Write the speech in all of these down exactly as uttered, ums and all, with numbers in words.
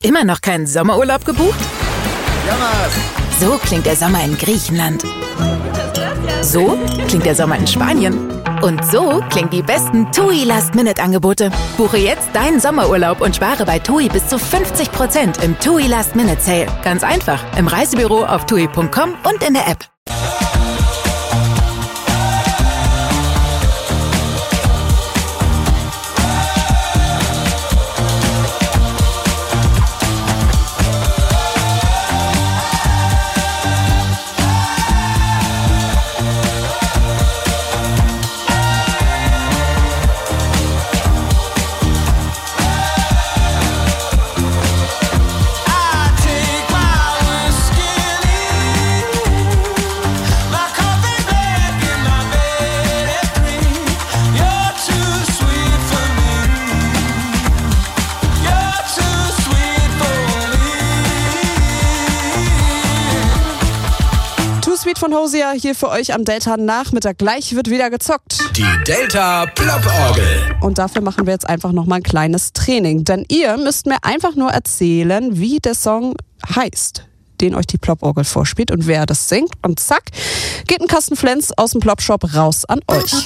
Immer noch keinen Sommerurlaub gebucht? Jamas! So klingt der Sommer in Griechenland. So klingt der Sommer in Spanien. Und so klingen die besten TUI Last-Minute-Angebote. Buche jetzt deinen Sommerurlaub und spare bei TUI bis zu fünfzig Prozent im TUI Last-Minute-Sale. Ganz einfach, im Reisebüro auf tui punkt com und in der App. Von Hosea hier für euch am Delta-Nachmittag. Gleich wird wieder gezockt. Die Delta-Plop-Orgel. Und dafür machen wir jetzt einfach nochmal ein kleines Training. Denn ihr müsst mir einfach nur erzählen, wie der Song heißt, den euch die Plop-Orgel vorspielt und wer das singt. Und zack, geht ein Kasten Flens aus dem Plop-Shop raus an euch.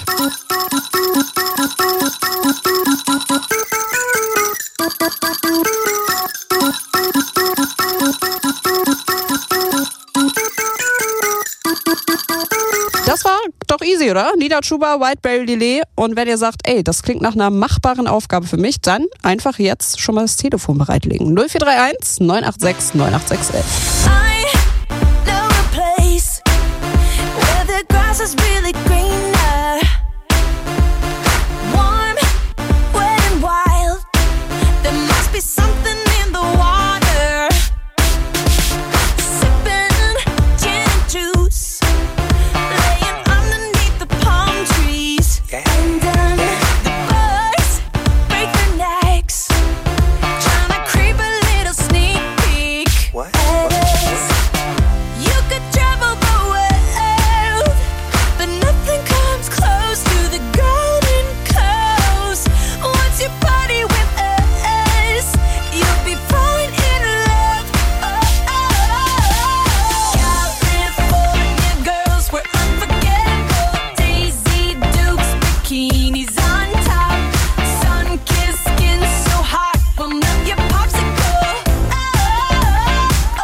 Das war doch easy, oder? Nida Chuba, Whiteberry Lillet. Und wenn ihr sagt, ey, das klingt nach einer machbaren Aufgabe für mich, dann einfach jetzt schon mal das Telefon bereitlegen. null vier drei eins neun acht sechs neun acht sechs eins eins. I know a place where the grass is really greener. Warm, wet and wild. There must be something in the water. Sipping gin and juice. And then the boys break their necks, trying to creep a little sneak peek. What? As you could travel the world, but nothing comes close to the Golden Coast. Once you party with us, you'll be falling in love. Oh, oh, oh. California girls were unforgettable. Daisy Dukes, bikinis on top, sun-kissed skin so hot, will melt your popsicle. Oh, oh,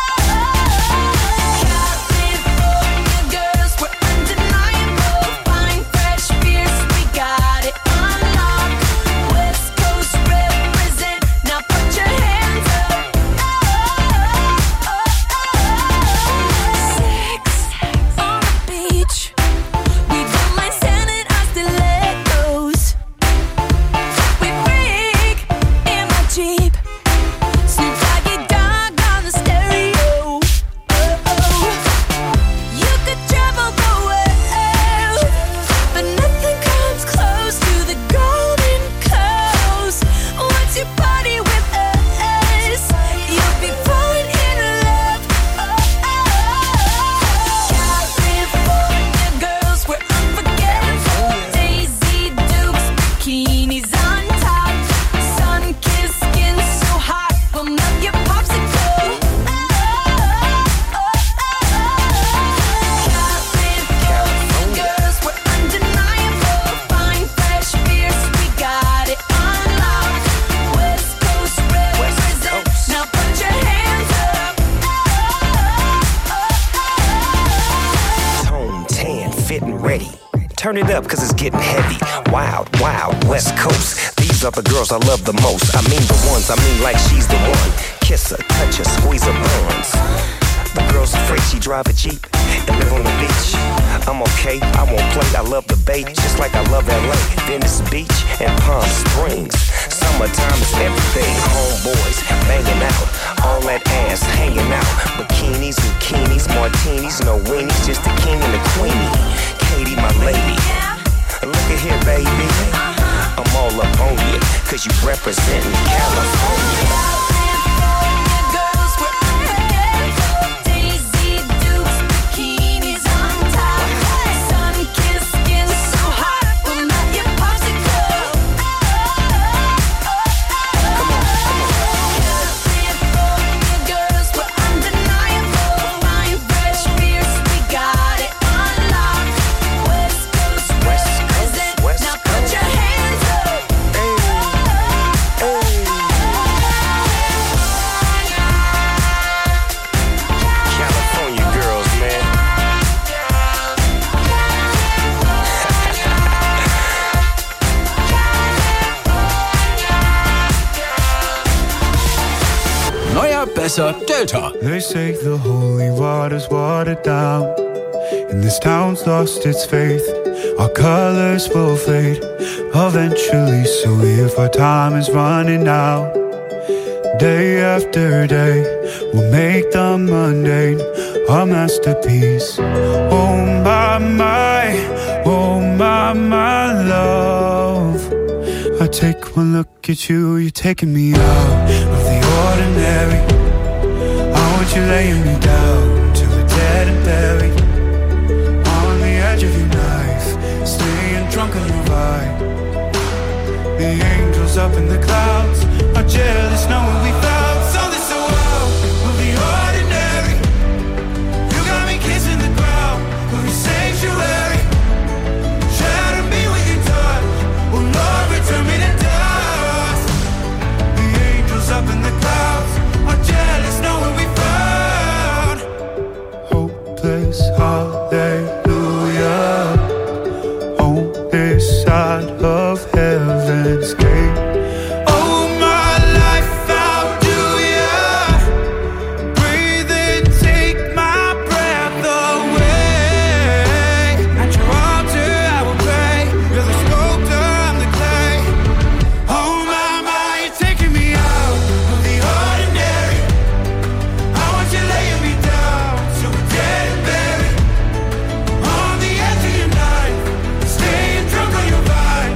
oh, California girls were undeniable, fine, fresh, fierce, we got it on lock. West Coast represent, now put your hands up. Oh, oh, oh, sex on the beach. We don't mind standing on stilettos. We freak in my Jeep. Snoop Doggy Dogg on the stereo. Oh, oh. You could travel the world, but nothing comes close to the Golden Coast. Once you party with us, you'll be falling in love. Oh, oh, California girls were unforgettable. Daisy Dukes, bikinis on top, sun-kissed skin so hot, will melt your popsicle. Oh, oh, oh, California girls were undeniable, fine, fresh, fierce, we got it on lock. West Coast represent, now put your hands up. Tone tan, fitting ready. Turn it up cause it's getting heavy. Wild, wild, West Coast. These are the girls I love the most. I mean the ones, I mean like she's the one. Kiss her, touch her, squeeze her buns. The girl's afraid she drive a Jeep and live on the beach. I'm okay, I won't play, I love the bay, just like I love L A, Venice Beach and Palm Springs. Summertime is everything, homeboys banging out, all that ass hanging out. Bikinis, bikinis, martinis, no weenies, just the king and the queenie. Katie, my lady, look at here, baby, I'm all up on you, cause you representing California. Girls were unforgettable. Daisy Dukes, bikinis on top, sun-kissed skin so hot, will melt your popsicle. Oh, oh, oh, oh. Neuer, besser, Delta. They say the holy water's watered down, and this town's lost its faith. Our colors will fade eventually, so if our time is running out, day after day, we'll make the mundane our masterpiece. Oh my, my, oh my, my love. I take one look at you, you're taking me out of the ordinary. I want you laying me down till we're dead and buried, on the edge of your knife, staying drunk on your vibe. The angels up in the clouds are jealous knowing we found something so out of the ordinary. You got me kissing the ground of your sanctuary. Shatter me with your touch, oh Lord, return me to dust. The angels up in the clouds are jealous knowing we found hopeless hallelujah on this side of heaven's gate. Oh my life, how do ya breathe and take my breath away? At your altar I will pray, you're the sculptor, I'm the clay. Oh my, my, you're taking me out of the ordinary. I want you laying me down till we're dead and buried, on the edge of your knife, staying drunk on your vine.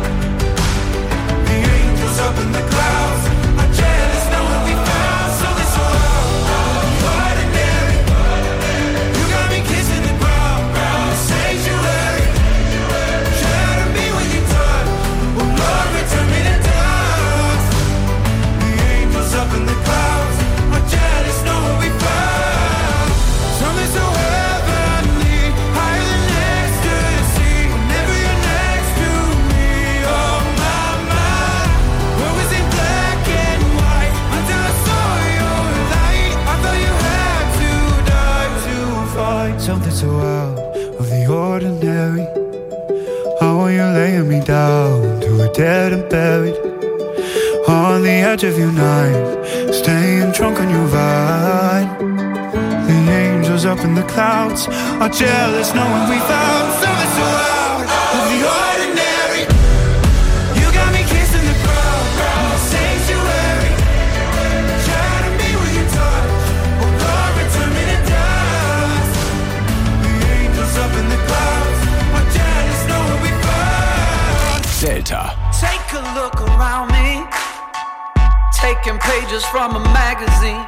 The angels up in the clouds are jealous knowing we found something so out of the ordinary. You got me kissing the ground, the sanctuary. Shatter me with your touch, oh Lord, return me to dust. The angels up in the clouds are jealous knowing we found something so heavenly, higher than ecstasy. Whenever you're next to me, oh my, my. What was in black and white until I saw your light? I thought you had to die to find something so out of the ordinary. How are you laying me down till we're dead and buried, on the edge of your knife, staying drunk on your vine. The angels up in the clouds are jealous knowing we found something so out of the ordinary. You got me kissing the ground, the sanctuary. Shatter me with your touch, oh Lord, return me to dust. The angels up in the clouds are jealous knowing we found. Delta. Take a look around me, taking pages from a magazine.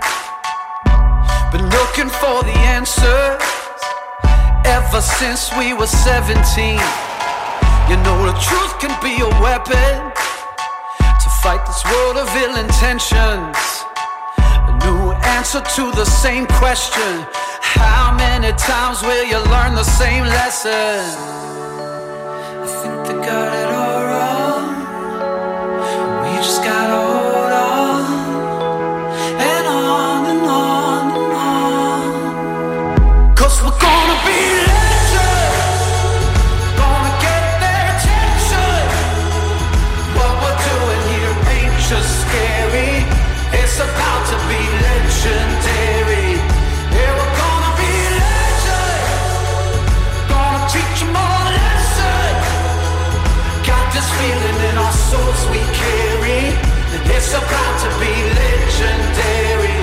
Been looking for the answers ever since we were seventeen. You know the truth can be a weapon to fight this world of ill intentions. A new answer to the same question: how many times will you learn the same lesson? I think they got it all wrong. We just gotta hold on, and on and on and on. Cause we're gonna be legends, gonna get their attention. What we're doing here ain't just scary, it's about to be legendary. Yeah, we're gonna be legends, gonna teach them all a lesson. Got this feeling in our souls we carry, that it's about to be legendary.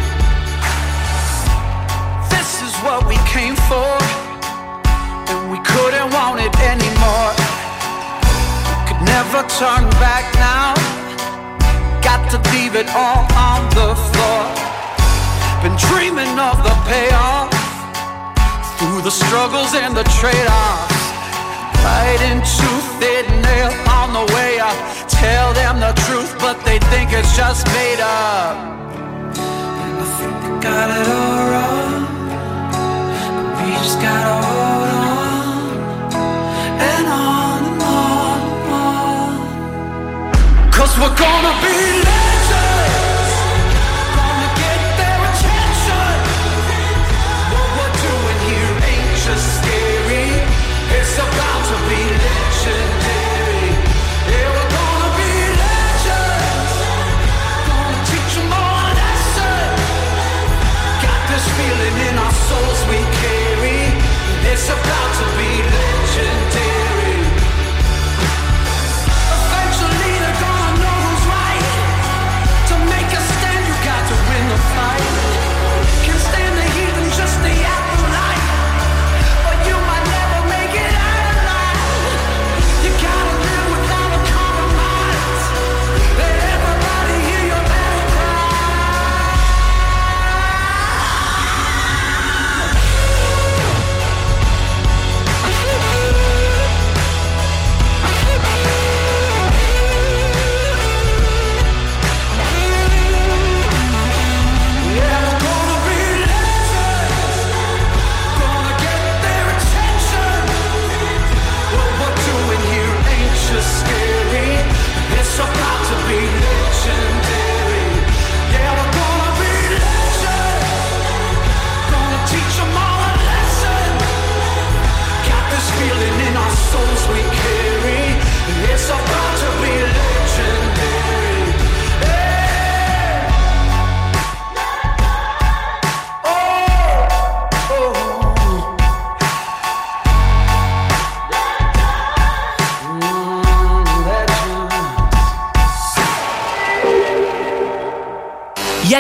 This is what we came for, and we couldn't want it anymore. We could never turn back now, got to leave it all on the floor. Been dreaming of the payoff, through the struggles and the trade-offs. Fighting tooth and nail on the way up. Tell them the truth, but they think it's just made up. And I think they got it all wrong, but we just gotta hold on, and on and on and on. Cause we're gonna be legends, gonna get their attention. What we're doing here ain't just scary, it's about to be legendary. Yeah, we're gonna be legends, gonna teach them all that.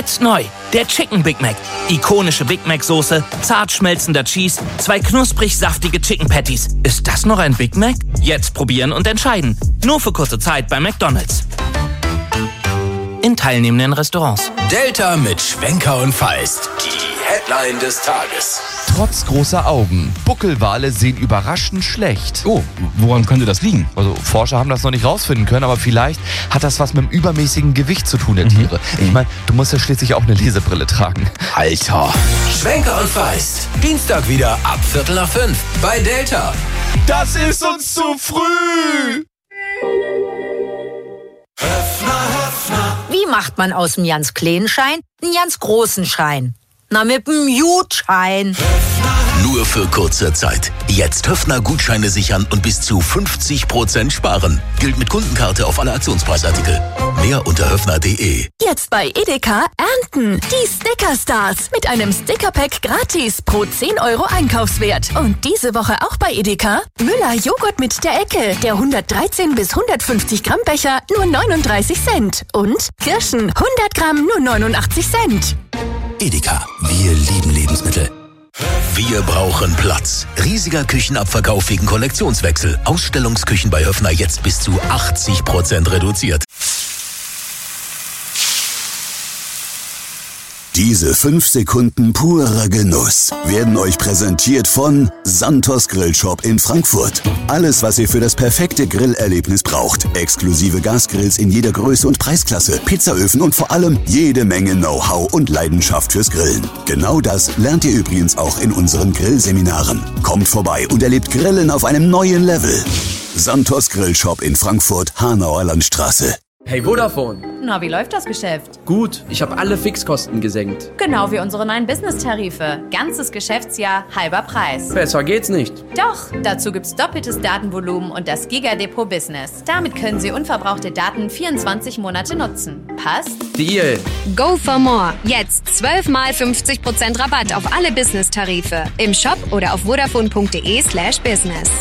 Jetzt neu, der Chicken Big Mac. Ikonische Big Mac Soße, zart schmelzender Cheese, zwei knusprig saftige Chicken Patties. Ist das noch ein Big Mac? Jetzt probieren und entscheiden. Nur für kurze Zeit bei McDonald's. In teilnehmenden Restaurants. Delta mit Schwenker und Feist. Die Headline des Tages. Trotz großer Augen. Buckelwale sehen überraschend schlecht. Oh, woran könnte das liegen? Also Forscher haben das noch nicht rausfinden können, aber vielleicht hat das was mit dem übermäßigen Gewicht zu tun der Tiere. Mhm. Ich meine, du musst ja schließlich auch eine Lesebrille tragen. Alter. Schwenker und Feist. Dienstag wieder ab Viertel nach fünf bei Delta. Das ist uns zu früh! Wie macht man aus dem ganz kleinen Schein einen ganz großen Schein? Na, mit dem Gutschein. Nur für kurze Zeit. Jetzt Höfner-Gutscheine sichern und bis zu fünfzig Prozent sparen. Gilt mit Kundenkarte auf alle Aktionspreisartikel. Mehr unter höfner punkt de. Jetzt bei Edeka ernten. Die Sticker-Stars. Mit einem Sticker-Pack gratis pro zehn Euro Einkaufswert. Und diese Woche auch bei Edeka. Müller Joghurt mit der Ecke. Der hundertdreizehn bis hundertfünfzig Gramm Becher nur neununddreißig Cent. Und Kirschen hundert Gramm nur neunundachtzig Cent. Edeka. Wir lieben Lebensmittel. Wir brauchen Platz. Riesiger Küchenabverkauf wegen Kollektionswechsel. Ausstellungsküchen bei Höfner jetzt bis zu achtzig Prozent reduziert. Diese fünf Sekunden purer Genuss werden euch präsentiert von Santos Grillshop in Frankfurt. Alles, was ihr für das perfekte Grillerlebnis braucht. Exklusive Gasgrills in jeder Größe und Preisklasse, Pizzaöfen und vor allem jede Menge Know-how und Leidenschaft fürs Grillen. Genau das lernt ihr übrigens auch in unseren Grillseminaren. Kommt vorbei und erlebt Grillen auf einem neuen Level. Santos Grillshop in Frankfurt, Hanauer Landstraße. Hey Vodafone. Na, wie läuft das Geschäft? Gut, ich habe alle Fixkosten gesenkt. Genau wie unsere neuen Business-Tarife. Ganzes Geschäftsjahr, halber Preis. Besser geht's nicht. Doch, dazu gibt's doppeltes Datenvolumen und das Giga-Depot Business. Damit können Sie unverbrauchte Daten vierundzwanzig Monate nutzen. Passt? Deal. Go for more. Jetzt zwölf mal fünfzig Prozent Rabatt auf alle Business-Tarife. Im Shop oder auf vodafone punkt de slash business.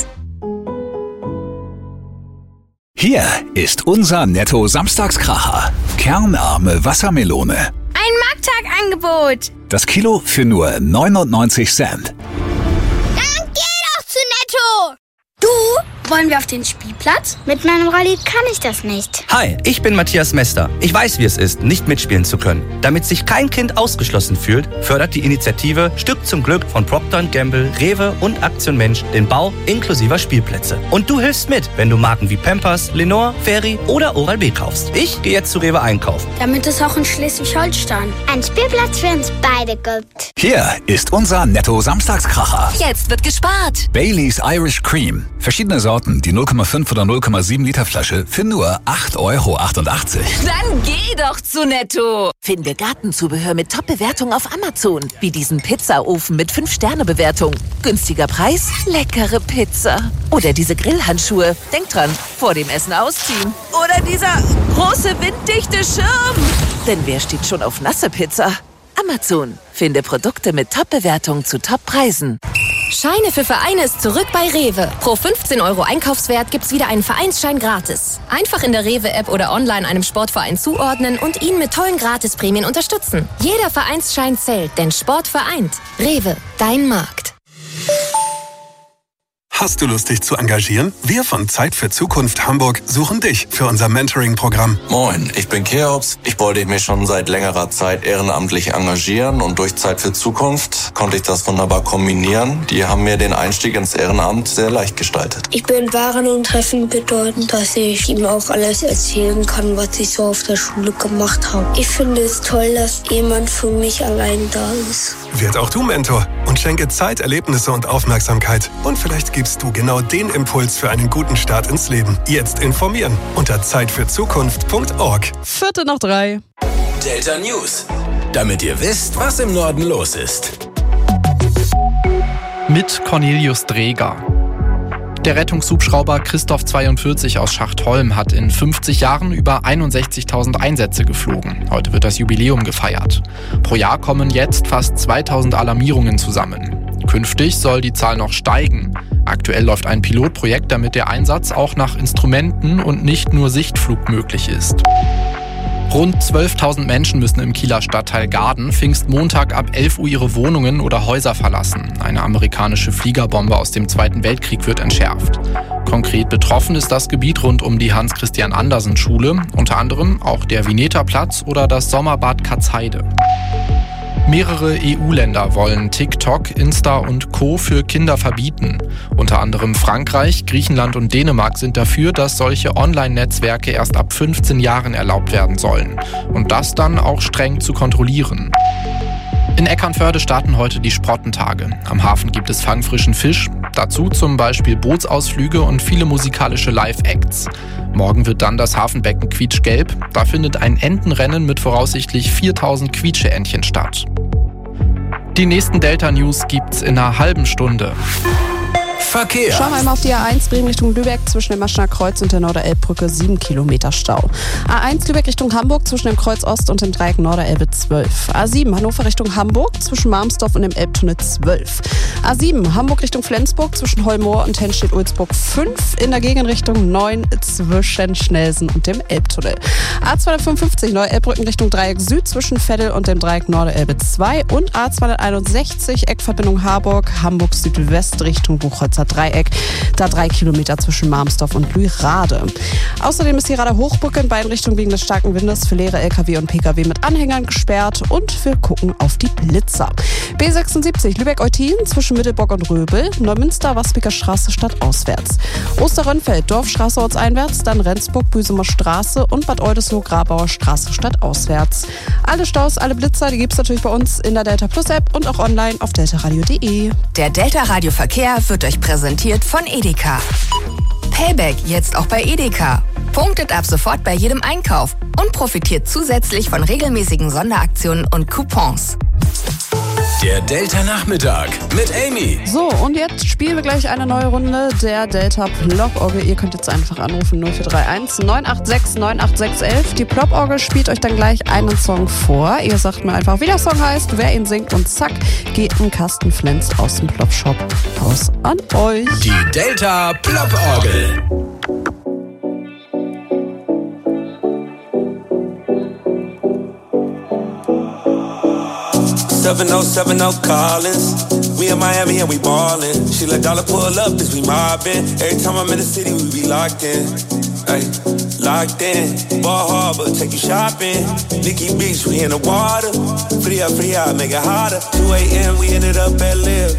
Hier ist unser Netto-Samstagskracher. Kernarme Wassermelone. Ein Markttagangebot. Das Kilo für nur neunundneunzig Cent. Dann geh doch zu Netto. Du, wollen wir auf den Spielplatz? Mit meinem Rolli kann ich das nicht. Hi, ich bin Matthias Mester. Ich weiß, wie es ist, nicht mitspielen zu können. Damit sich kein Kind ausgeschlossen fühlt, fördert die Initiative Stück zum Glück von Procter und Gamble, Rewe und Aktion Mensch den Bau inklusiver Spielplätze. Und du hilfst mit, wenn du Marken wie Pampers, Lenore, Fairy oder Oral-B kaufst. Ich gehe jetzt zu Rewe einkaufen. Damit es auch in Schleswig-Holstein einen Spielplatz für uns beide gibt. Hier ist unser Netto-Samstagskracher. Jetzt wird gespart. Baileys Irish Cream. Verschiedene Sorten, die null Komma fünf oder null Komma sieben Liter Flasche für nur acht Euro achtundachtzig. Dann geh doch zu Netto. Finde Gartenzubehör mit Top-Bewertung auf Amazon. Wie diesen Pizzaofen mit fünf Sterne Bewertung. Günstiger Preis, leckere Pizza. Oder diese Grillhandschuhe. Denk dran, vor dem Essen ausziehen. Oder dieser große winddichte Schirm. Denn wer steht schon auf nasse Pizza? Amazon. Finde Produkte mit Top-Bewertung zu Top-Preisen. Scheine für Vereine ist zurück bei Rewe. Pro fünfzehn Euro Einkaufswert gibt's wieder einen Vereinsschein gratis. Einfach in der Rewe-App oder online einem Sportverein zuordnen und ihn mit tollen Gratisprämien unterstützen. Jeder Vereinsschein zählt, denn Sport vereint. Rewe, dein Markt. Hast du Lust, dich zu engagieren? Wir von Zeit für Zukunft Hamburg suchen dich für unser Mentoring-Programm. Moin, ich bin Keops. Ich wollte mich schon seit längerer Zeit ehrenamtlich engagieren und durch Zeit für Zukunft konnte ich das wunderbar kombinieren. Die haben mir den Einstieg ins Ehrenamt sehr leicht gestaltet. Ich bin Waren und Treffen bedeutend, dass ich ihm auch alles erzählen kann, was ich so auf der Schule gemacht habe. Ich finde es toll, dass jemand für mich allein da ist. Werd auch du Mentor und schenke Zeit, Erlebnisse und Aufmerksamkeit. Und vielleicht gibst du genau den Impuls für einen guten Start ins Leben. Jetzt informieren unter zeit für zukunft punkt org. Viertel nach drei. Delta News. Damit ihr wisst, was im Norden los ist. Mit Cornelius Dreger. Der Rettungshubschrauber Christoph zweiundvierzig aus Schachtholm hat in fünfzig Jahren über einundsechzigtausend Einsätze geflogen. Heute wird das Jubiläum gefeiert. Pro Jahr kommen jetzt fast zweitausend Alarmierungen zusammen. Künftig soll die Zahl noch steigen. Aktuell läuft ein Pilotprojekt, damit der Einsatz auch nach Instrumenten und nicht nur Sichtflug möglich ist. Rund zwölftausend Menschen müssen im Kieler Stadtteil Garden Pfingstmontag ab elf Uhr ihre Wohnungen oder Häuser verlassen. Eine amerikanische Fliegerbombe aus dem Zweiten Weltkrieg wird entschärft. Konkret betroffen ist das Gebiet rund um die Hans-Christian-Andersen-Schule, unter anderem auch der Vineta-Platz oder das Sommerbad Katzheide. Mehrere E U-Länder wollen TikTok, Insta und Co. für Kinder verbieten. Unter anderem Frankreich, Griechenland und Dänemark sind dafür, dass solche Online-Netzwerke erst ab fünfzehn Jahren erlaubt werden sollen. Und das dann auch streng zu kontrollieren. In Eckernförde starten heute die Sprottentage. Am Hafen gibt es fangfrischen Fisch, dazu zum Beispiel Bootsausflüge und viele musikalische Live-Acts. Morgen wird dann das Hafenbecken quietschgelb. Da findet ein Entenrennen mit voraussichtlich viertausend Quietscheentchen statt. Die nächsten Delta-News gibt's in einer halben Stunde. Verkehr. Schauen wir einmal auf die A eins Bremen Richtung Lübeck zwischen dem Maschner Kreuz und der Norderelbbrücke sieben Kilometer Stau. A eins Lübeck Richtung Hamburg zwischen dem Kreuz Ost und dem Dreieck Norderelbe zwölf. A sieben Hannover Richtung Hamburg zwischen Marmsdorf und dem Elbtunnel zwölf. A sieben Hamburg Richtung Flensburg zwischen Heumoor und Henstedt-Ulzburg fünf. In der Gegenrichtung neun zwischen Schnelsen und dem Elbtunnel. A zweihundertfünfundfünfzig Neu-Elbbrücken Richtung Dreieck Süd zwischen Veddel und dem Dreieck Norderelbe zwei. Und A zweihunderteinundsechzig Eckverbindung Harburg Hamburg Südwest Richtung Buchholzer Dreieck, da drei Kilometer zwischen Marmsdorf und Lührade. Außerdem ist die Rader Hochbrücke in beiden Richtungen wegen des starken Windes für leere L K W und P K W mit Anhängern gesperrt und wir gucken auf die Blitzer. B sechsundsiebzig Lübeck-Eutin zwischen Mittelbock und Röbel, Neumünster, Waspiker Straße stadtauswärts. Osterrönfeld, Dorfstraße ortseinwärts, dann Rendsburg, Büsumer Straße und Bad Oldesloe, Grabauer Straße stadtauswärts. Alle Staus, alle Blitzer, die gibt es natürlich bei uns in der Delta Plus App und auch online auf deltaradio punkt de. Der Delta Radio Verkehr wird euch präsentiert von Edeka. Payback jetzt auch bei Edeka. Punktet ab sofort bei jedem Einkauf und profitiert zusätzlich von regelmäßigen Sonderaktionen und Coupons. Der Delta-Nachmittag mit Amy. So, und jetzt spielen wir gleich eine neue Runde der Delta Plop-Orgel. Ihr könnt jetzt einfach anrufen null vier drei eins neun acht sechs neun acht sechs eins eins. Die Plop-Orgel spielt euch dann gleich einen Song vor. Ihr sagt mir einfach, wie der Song heißt, wer ihn singt und zack, geht ein Kasten Flens aus dem Plop-Shop raus an euch. Die Delta Plop-Orgel. seven oh seven oh Collins. We in Miami and we ballin'. She let dollar pull up as we mobbin'. Every time I'm in the city, we be locked in. Ay, locked in. Ball Harbor, take you shopping. Nikki Beach, we in the water. Free up, free out, make it hotter. two a.m. we ended up at Live.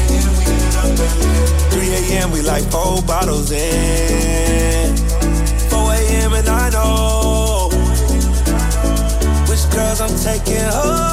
three a.m. we like four bottles in. four a.m. and I know which girls I'm taking home.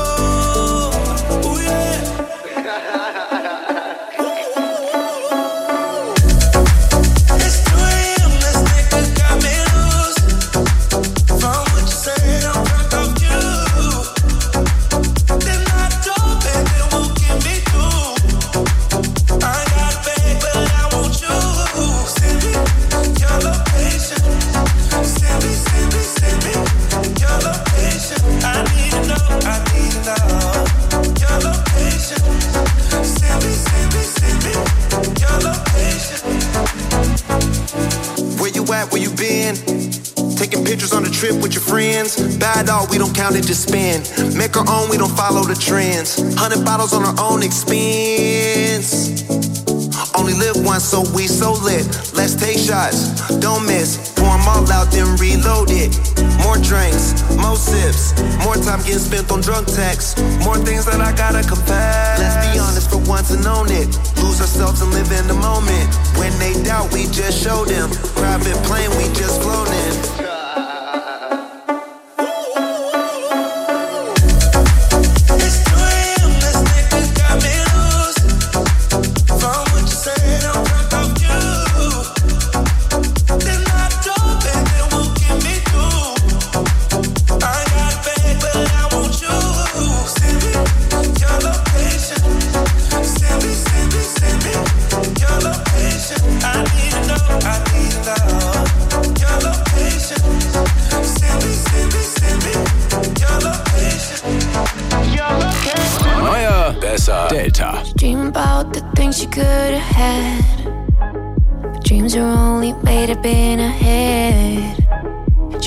With your friends, bad dog, we don't count it, just spend. Make our own, we don't follow the trends. Hundred bottles on our own expense. Only live once, so we so lit. Let's take shots, don't miss. Pour them all out, then reload it. More drinks, more sips. More time getting spent on drunk texts. More things that I gotta confess. Let's be honest for once and own it. Lose ourselves and live in the moment. When they doubt, we just show them. Private plane, we just flown in. Delta. Dream about the things you could have had. But dreams are only made up in a head. You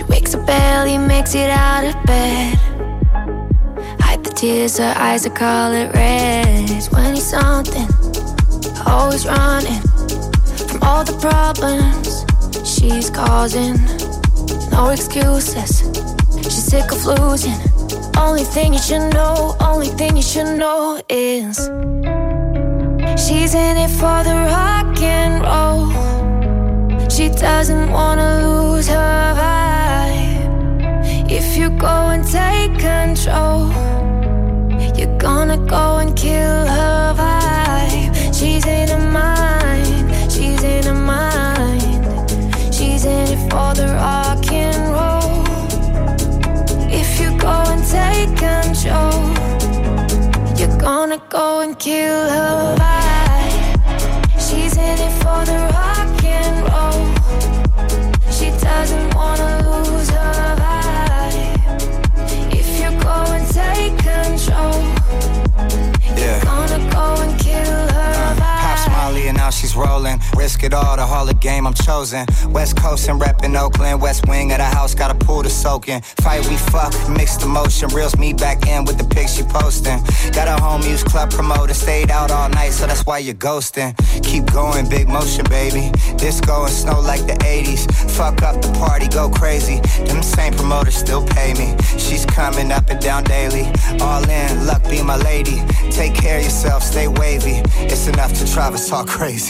Wakes up barely, makes it out of bed. Hide the tears, her eyes are color red. When he's something, always running from all the problems she's causing. No excuses, she's sick of losing. Only thing you should know, only thing you should know is she's in it for the rock and roll. She doesn't wanna lose her vibe. If you go and take control, you're gonna go and kill her vibe. She's in her mind, she's in her mind. She's in it for the rock and roll. If you go and take control, you're gonna go and kill her vibe. She's in it for the rock and roll. She doesn't wanna lose her vibe. If you go and take control, you're gonna go and kill her vibe. Molly and now she's rolling. Risk it all, the Hall of Game, I'm chosen. West Coast and reppin' Oakland. West wing of the house, got a pool to soak in. Fight, we fuck, mixed emotion. Reels me back in with the pics she posting. Got a home use club promoter. Stayed out all night, so that's why you're ghosting. Keep going, big motion, baby. Disco and snow like the eighties. Fuck up the party, go crazy. Them same promoters still pay me. She's coming up and down daily. All in, luck be my lady. Take care of yourself, stay wavy. It's enough to Travis talk crazy.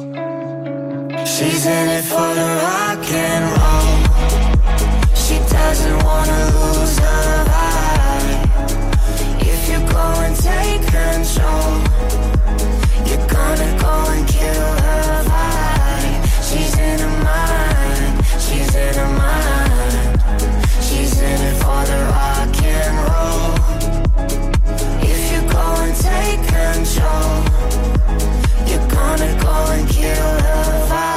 She's in it for the rock and roll. She doesn't wanna lose her vibe. If you go and take control, you're gonna go and kill her vibe. She's in her mind, she's in her mind. She's in it for the rock and roll. If you go and take control, you're gonna go and kill her vibe.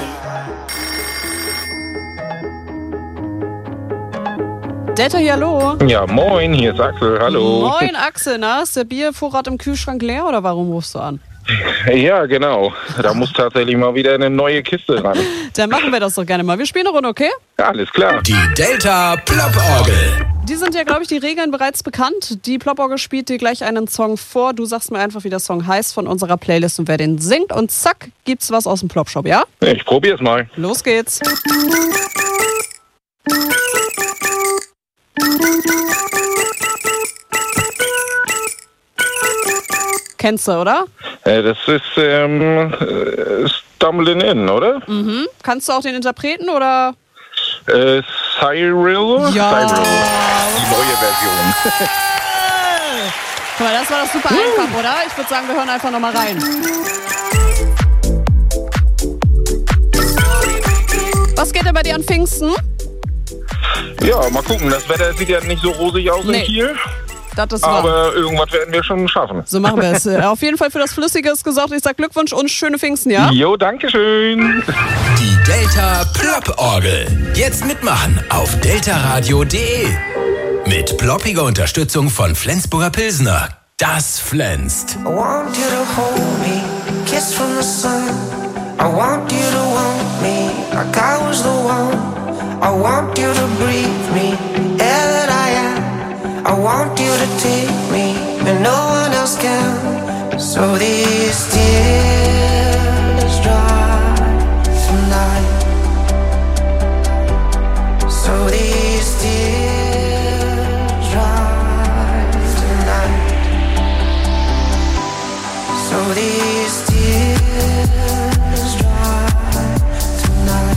Delta, hier, hallo. Ja, moin, hier ist Axel, hallo. Moin Axel, na, ist der Biervorrat im Kühlschrank leer oder warum rufst du an? Ja, genau. Da muss tatsächlich mal wieder eine neue Kiste ran. Dann machen wir das doch gerne mal. Wir spielen eine Runde, okay? Ja, alles klar. Die Delta Plop-Orgel. Die sind ja, glaube ich, die Regeln bereits bekannt. Die Plop-Orgel spielt dir gleich einen Song vor. Du sagst mir einfach, wie der Song heißt von unserer Playlist und wer den singt. Und zack, gibt's was aus dem Plop-Shop, ja? Ich probier's mal. Los geht's. Kennst du, oder? Äh, das ist ähm, äh, Stumbling In, oder? Mhm. Kannst du auch den Interpreten, oder? Äh, Cyril? Ja. Cyril. Die neue Version. Guck mal, das war doch super einfach, oder? Ich würde sagen, wir hören einfach nochmal rein. Was geht denn bei dir an Pfingsten? Ja, mal gucken. Das Wetter sieht ja nicht so rosig aus Nee. in Kiel. Das ist wahr. Aber irgendwas werden wir schon schaffen. So machen wir es. Auf jeden Fall für das Flüssige ist gesorgt. Ich sag Glückwunsch und schöne Pfingsten, ja? Jo, danke schön. Die Delta Plop-Orgel. Jetzt mitmachen auf deltaradio punkt de. Mit ploppiger Unterstützung von Flensburger Pilsner. Das flänzt. I want you to hold me, kiss from the sun. I want you to want me like I was the one. I want you to breathe me, air that I am. I want you to take me when no one else can. So these tears dry tonight. So these tears dry tonight. So these tears dry tonight.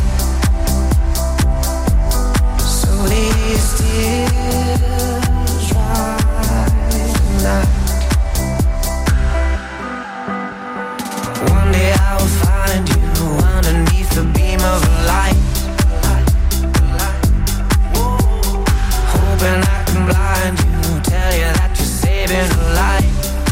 So these tears dry tonight. One day I will find you underneath the beam of a light. Hoping I can blind you, tell you that you're saving a life.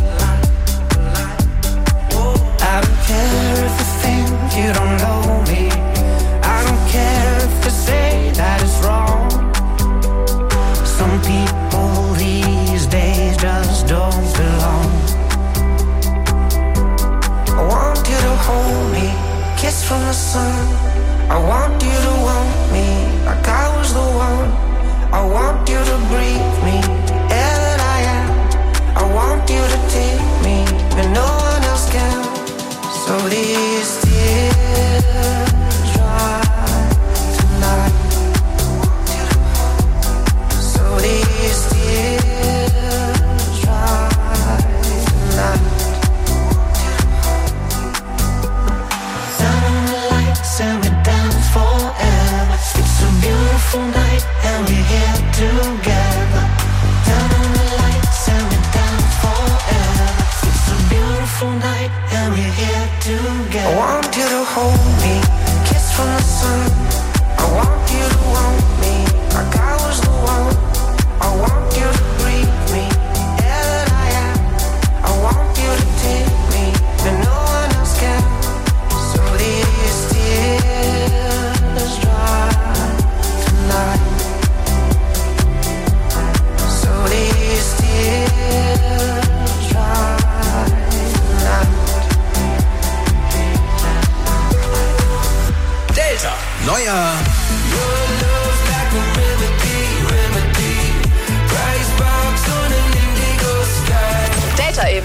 I don't care if you think you don't know me. I don't care if you say that it's wrong. Some people these days just don't belong. I want you to hold me, kiss from the sun. I want you to want me like I was the one.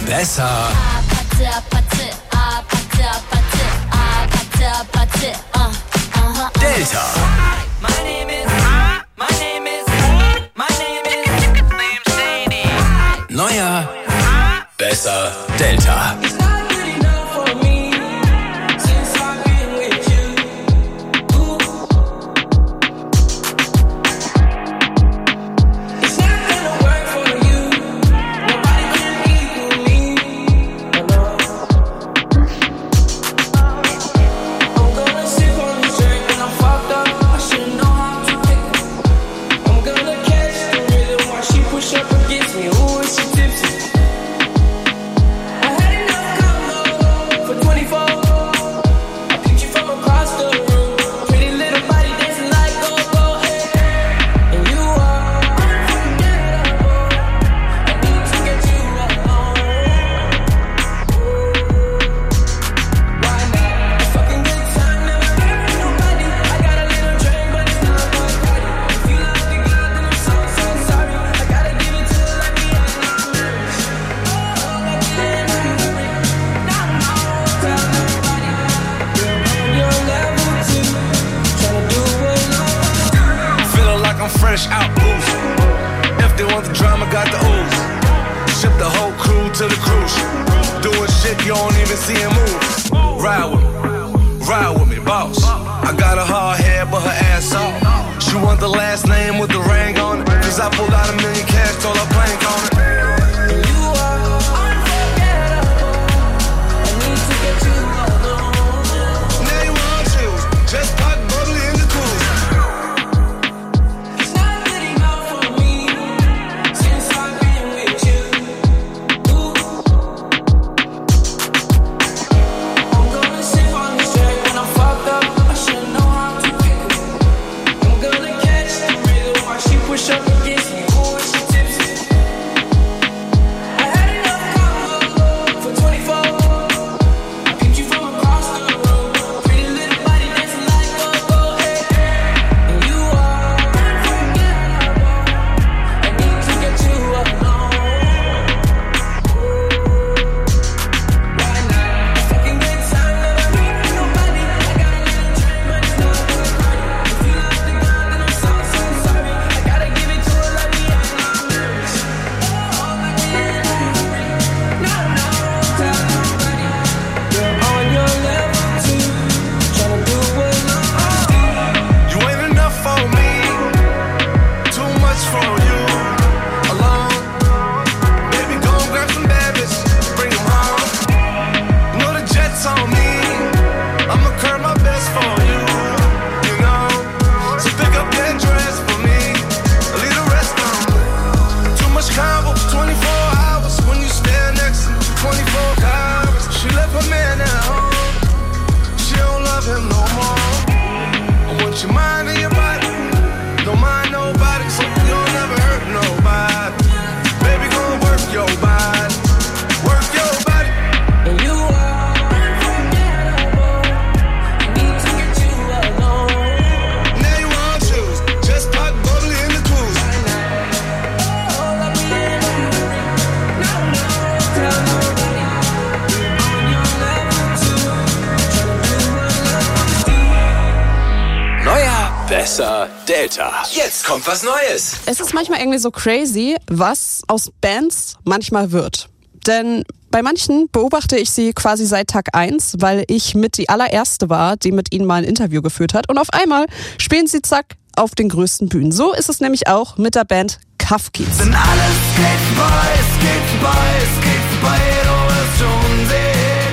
besser. Delta. Neuer, besser, Delta. Fresh out boost. If they want the drama, got the ooze. Ship the whole crew to the cruise. Doing shit you don't even see him move. Ride with me, ride with me, boss. I got a hard head, but her ass off. She want the last name with the ring on it. Cause I pulled out a million cash, told her plank on it. Besser Delta. Jetzt kommt was Neues. Es ist manchmal irgendwie so crazy, was aus Bands manchmal wird. Denn bei manchen beobachte ich sie quasi seit Tag eins, weil ich mit die allererste war, die mit ihnen mal ein Interview geführt hat. Und auf einmal spielen sie zack auf den größten Bühnen. So ist es nämlich auch mit der Band Cuff Kids. Denn alles geht vorbei, es geht vorbei, es geht vorbei, du wirst schon sehen.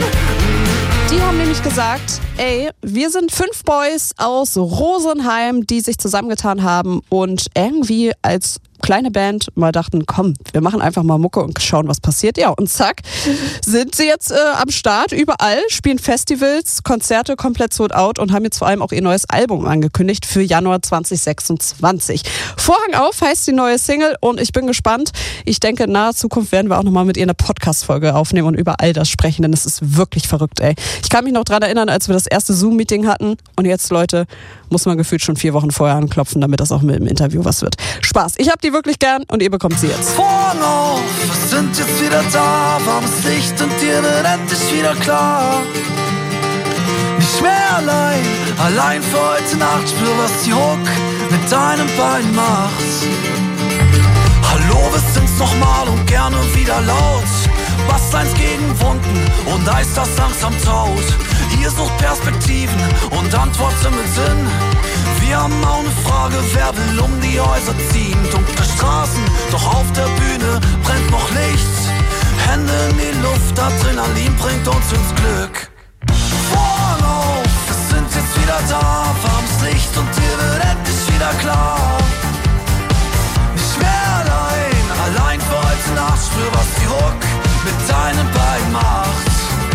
Die haben nämlich gesagt, ey, wir sind fünf Boys aus Rosenheim, die sich zusammengetan haben und irgendwie als kleine Band mal dachten, komm, wir machen einfach mal Mucke und schauen, was passiert. Ja, und zack, sind sie jetzt äh, am Start, überall, spielen Festivals, Konzerte komplett sold out und haben jetzt vor allem auch ihr neues Album angekündigt für Januar zwanzig sechsundzwanzig. Vorhang auf heißt die neue Single und ich bin gespannt. Ich denke, in naher Zukunft werden wir auch nochmal mit ihr eine Podcast-Folge aufnehmen und über all das sprechen, denn es ist wirklich verrückt, ey. Ich kann mich noch dran erinnern, als wir das erste Zoom-Meeting hatten und jetzt, Leute, muss man gefühlt schon vier Wochen vorher anklopfen, damit das auch mit dem Interview was wird. Spaß. Ich hab die wirklich gern und ihr bekommt sie jetzt. Vorhang auf, was sind sind jetzt wieder da, warmes Licht und dir wird endlich wieder klar. Nicht mehr allein, allein für heute Nacht, spür, was die Hook mit deinem Bein macht. Hallo, wir sind's nochmal und gerne wieder laut. Basslines gegen Wunden und Eis, das langsam taut. Ihr sucht Perspektiven und Antworten mit Sinn. Wir haben auch eine Frage, wer will um die Häuser ziehen? Dunkle Straßen, doch auf der Bühne brennt noch Licht. Hände in die Luft, Adrenalin bringt uns ins Glück. Vorlauf, wir sind jetzt wieder da, warmes Licht und dir wird endlich wieder klar. Nicht mehr allein, allein für heute Nacht, spür, was die Hook mit deinem Bein macht.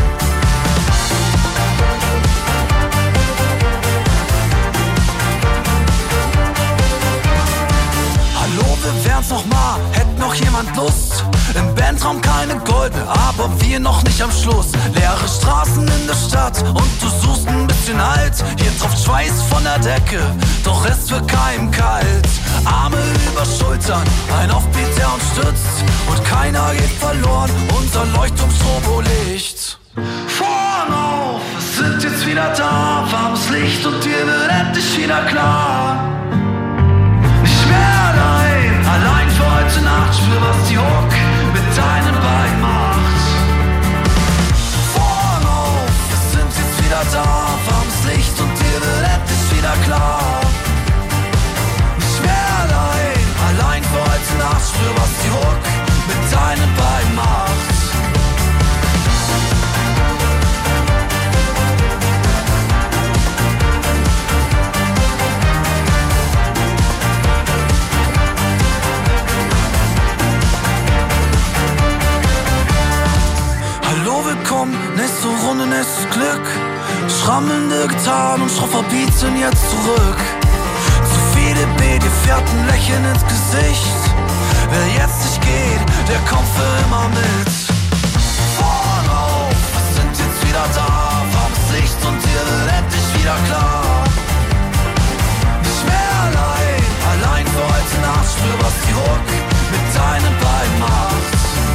Hallo, wir wären's noch mal, hätte noch jemand Lust? Im Bandraum keine Goldene, aber wir noch nicht am Schluss. Leere Straßen in der Stadt und du suchst ein bisschen Halt. Hier tropft Schweiß von der Decke, doch es wird keinem kalt. Arme über Schultern, ein Offbeat, der uns stützt. Und keiner geht verloren, unser Leuchtturm-Strobolicht. Vorn auf, wir sind jetzt wieder da, warmes Licht und dir wird endlich wieder klar. Nicht mehr allein, allein für heute Nacht, spür, was die Hook mit deinem Bein macht. Vorn auf, wir sind jetzt wieder da, warmes Licht und dir wird endlich wieder klar. Nicht mehr allein, allein für heute Nacht, spür, was die Hook mit deinem Bein macht. Willkommen, nächste Runde, nächstes Glück. Schrammelnde Gitarren und schroffer Beats sind jetzt zurück. Zu viele B, die Fährten lächeln ins Gesicht. Wer jetzt nicht geht, der kommt für immer mit. Vorn auf, wir sind jetzt wieder da, warmes Licht und dir wird endlich wieder klar. Nicht mehr allein, allein für heute Nacht, spür, was die Hook mit deinem Bein macht.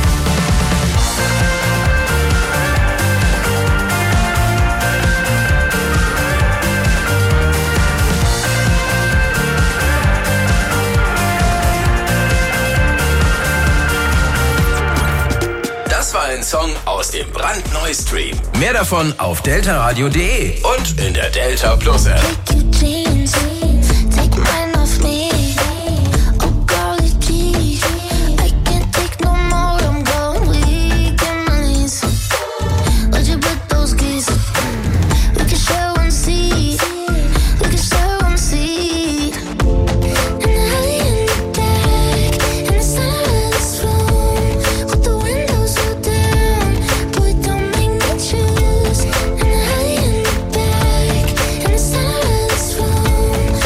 Das war ein Song aus dem brandneuen Stream. Mehr davon auf deltaradio punkt de und in der Delta Plus App. Room.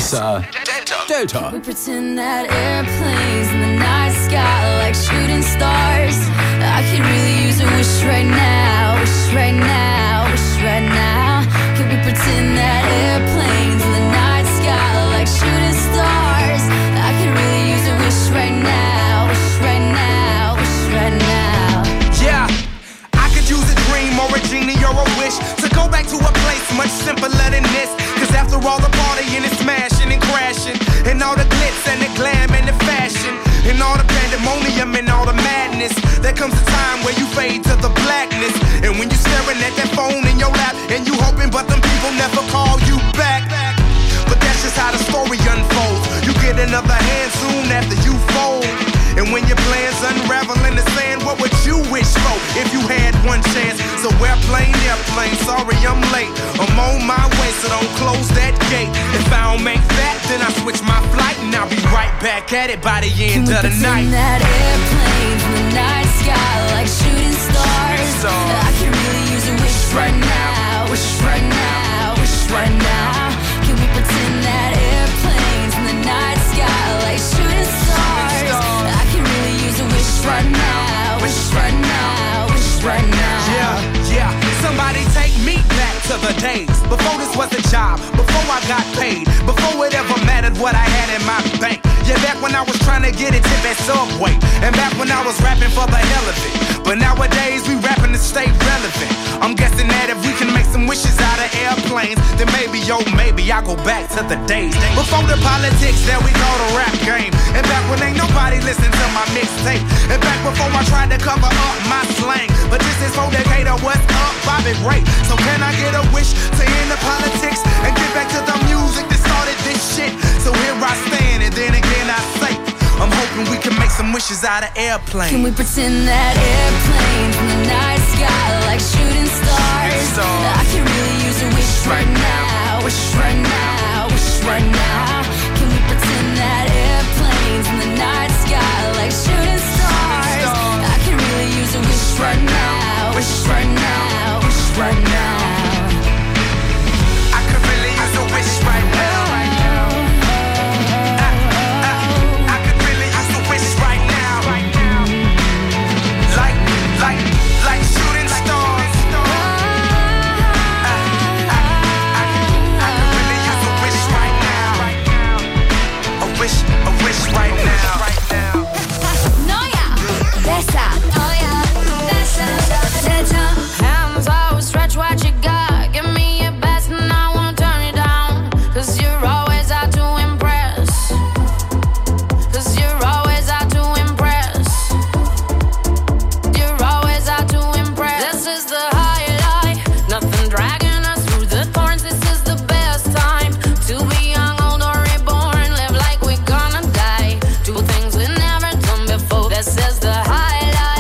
außer Delta. We pretend that airplanes in the night sky like shooting stars. I could really use a wish right now, wish right now, wish right now. Could we pretend that airplanes in the night sky like shooting stars? I could really use a wish right now, wish right now, wish right now. Yeah, I could use a dream or a genie or a wish to go back to a place much simpler than this. Cause after all the partying and smashing and crashing, and all the glitz and the glam and the fashion, and all the pandemonium and all the madness, there comes a time where you fade to the blackness. And when you staring at that phone in your lap, and you hoping but them people never call you back. But that's just how the story unfolds. You get another hand soon after you fold. And when your plans unravel in the sand, what would you wish for if you had one chance? So airplane, airplane, sorry I'm late. I'm on my way, so don't close that gate. If I don't make that, then I switch my flight, and I'll be right back at it by the end of the night. That airplanes in the night sky like shooting stars. I can really use a wish right now, wish right now, wish right now. Can we pretend that airplanes in the night sky like shooting stars? I can really use a wish right now, wish right now, wish right now. Yeah, yeah. Somebody take me back to the days before this was a job, before I got paid, before it ever mattered what I had in my bank. Yeah, back when I was trying to get a tip at Subway, and back when I was rapping for the hell of it. But nowadays we rapping to stay relevant. I'm guessing that if we can make some wishes out of airplanes, then maybe, yo, maybe I'll go back to the days before the politics that we call the rap game. And back when ain't nobody listened to my mixtape. And back before I tried to cover up my slang. But this is for Decatur, what's up, Bobby Ray? So can I get a wish to end the politics and get back to the music that started this shit? So here I stand, and then again I say, I'm hoping we can make some wishes out of airplanes. Can we pretend that airplanes in the night sky like shooting stars? I can really use a wish right now, wish right now, wish right now. Can we pretend that airplanes in the night sky like shooting stars? I can really use a wish right now, wish right now, wish right now. I could really use a wish right now. Like, like shooting stars. I, I, I, I could really use a wish right now. A wish, a wish right now. No, yeah, besa. Oh, yeah, besa. Let your hands out, stretch what you got. Give me your best and I won't turn it down. Cause you're always out to impress. Cause you're always out to impress. You're always out to impress. This is the highlight. Nothing dragging us through the thorns. This is the best time to be young, old, or reborn. Live like we're gonna die. Do things we never done before. This is the highlight.